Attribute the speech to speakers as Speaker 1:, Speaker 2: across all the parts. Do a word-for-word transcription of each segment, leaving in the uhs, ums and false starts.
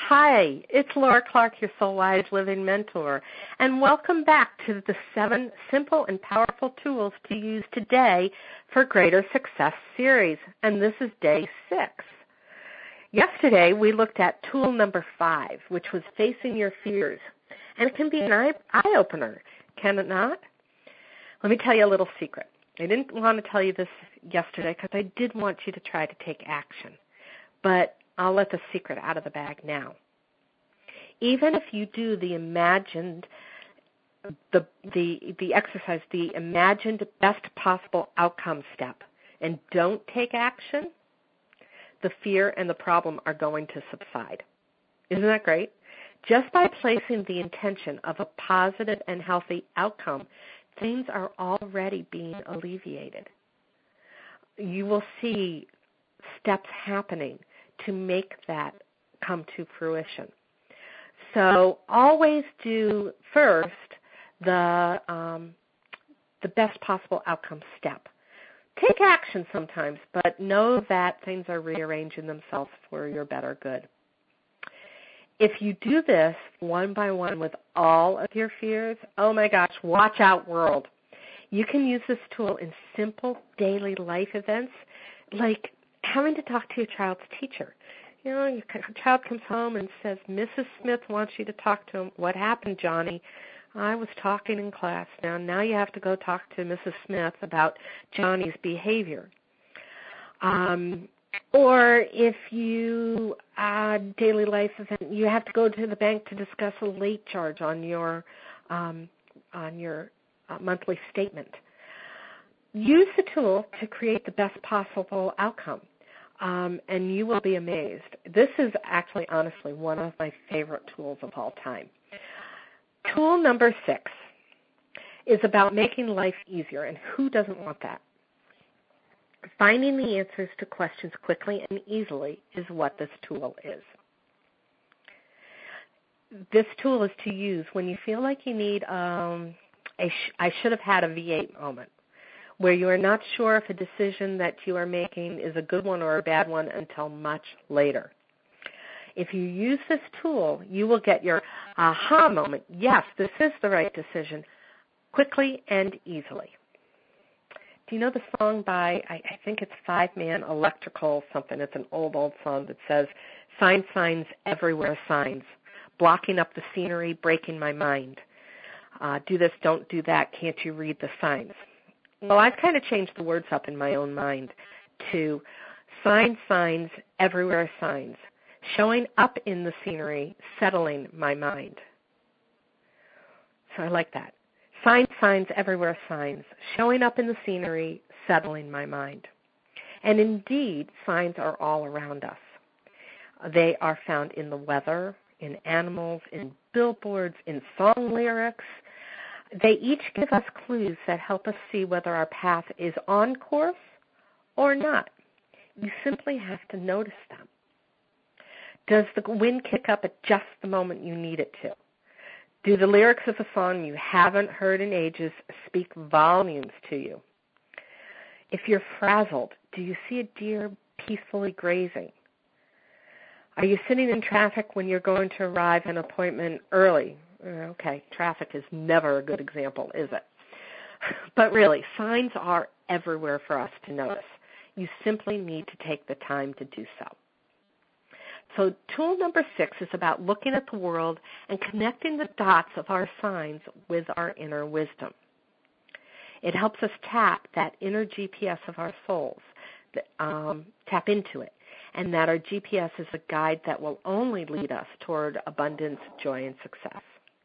Speaker 1: Hi, it's Laura Clark, your Soul Wise Living Mentor, and welcome back to the seven simple and powerful tools to use today for greater success series, and this is day six. Yesterday, we looked at tool number five, which was facing your fears, and it can be an eye- eye-opener, can it not? Let me tell you a little secret. I didn't want to tell you this yesterday because I did want you to try to take action, but I'll let the secret out of the bag now. Even if you do the imagined, the the the exercise, the imagined best possible outcome step, and don't take action, the fear and the problem are going to subside. Isn't that great? Just by placing the intention of a positive and healthy outcome, things are already being alleviated. You will see steps happening to make that come to fruition. So always do first the um, the best possible outcome step. Take action sometimes, but know that things are rearranging themselves for your better good. If you do this one by one with all of your fears, oh my gosh, watch out, world. You can use this tool in simple daily life events like having to talk to your child's teacher. You know, your child comes home and says, Missus Smith wants you to talk to him. What happened, Johnny? I was talking in class. Now, now you have to go talk to Missus Smith about Johnny's behavior. Um, or if you, uh, daily life event, you have to go to the bank to discuss a late charge on your, um, on your uh, monthly statement. Use the tool to create the best possible outcome, um, and you will be amazed. This is actually, honestly, one of my favorite tools of all time. Tool number six is about making life easier, and who doesn't want that? Finding the answers to questions quickly and easily is what this tool is. This tool is to use when you feel like you need um, a sh- I should have had a V eight moment, where you are not sure if a decision that you are making is a good one or a bad one until much later. If you use this tool, you will get your aha moment, yes, this is the right decision, quickly and easily. Do you know the song by, I, I think it's Five Man Electrical something, it's an old, old song that says, signs, signs, everywhere signs, blocking up the scenery, breaking my mind. Uh, do this, don't do that, can't you read the signs? Well, I've kind of changed the words up in my own mind to signs, signs, everywhere signs, showing up in the scenery, settling my mind. So I like that. Signs, signs, everywhere signs, showing up in the scenery, settling my mind. And indeed, signs are all around us. They are found in the weather, in animals, in billboards, in song lyrics. They each give us clues that help us see whether our path is on course or not. You simply have to notice them. Does the wind kick up at just the moment you need it to? Do the lyrics of a song you haven't heard in ages speak volumes to you? If you're frazzled, do you see a deer peacefully grazing? Are you sitting in traffic when you're going to arrive at an appointment early? Okay, traffic is never a good example, is it? But really, signs are everywhere for us to notice. You simply need to take the time to do so. So tool number six is about looking at the world and connecting the dots of our signs with our inner wisdom. It helps us tap that inner G P S of our souls, um, tap into it, and that our G P S is a guide that will only lead us toward abundance, joy, and success.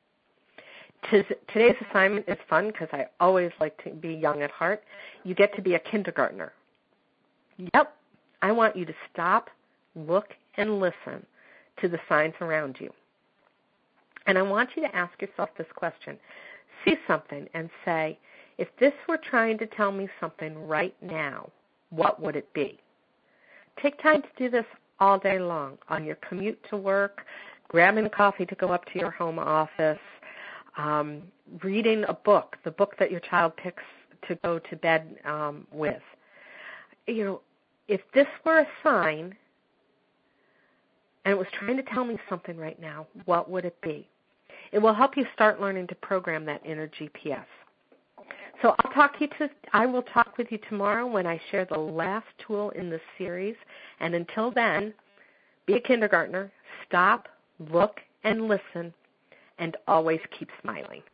Speaker 1: Today's assignment is fun because I always like to be young at heart. You get to be a kindergartner. Yep, I want you to stop, look, and listen to the signs around you. And I want you to ask yourself this question. See something and say, if this were trying to tell me something right now, what would it be? Take time to do this all day long on your commute to work, grabbing a coffee to go up to your home office, um, reading a book, the book that your child picks to go to bed um, with. You know, if this were a sign, and and it was trying to tell me something right now, what would it be? It will help you start learning to program that inner G P S. So I'll talk to you to, I will talk with you tomorrow when I share the last tool in this series. And until then, be a kindergartner, stop, look, and listen, and always keep smiling.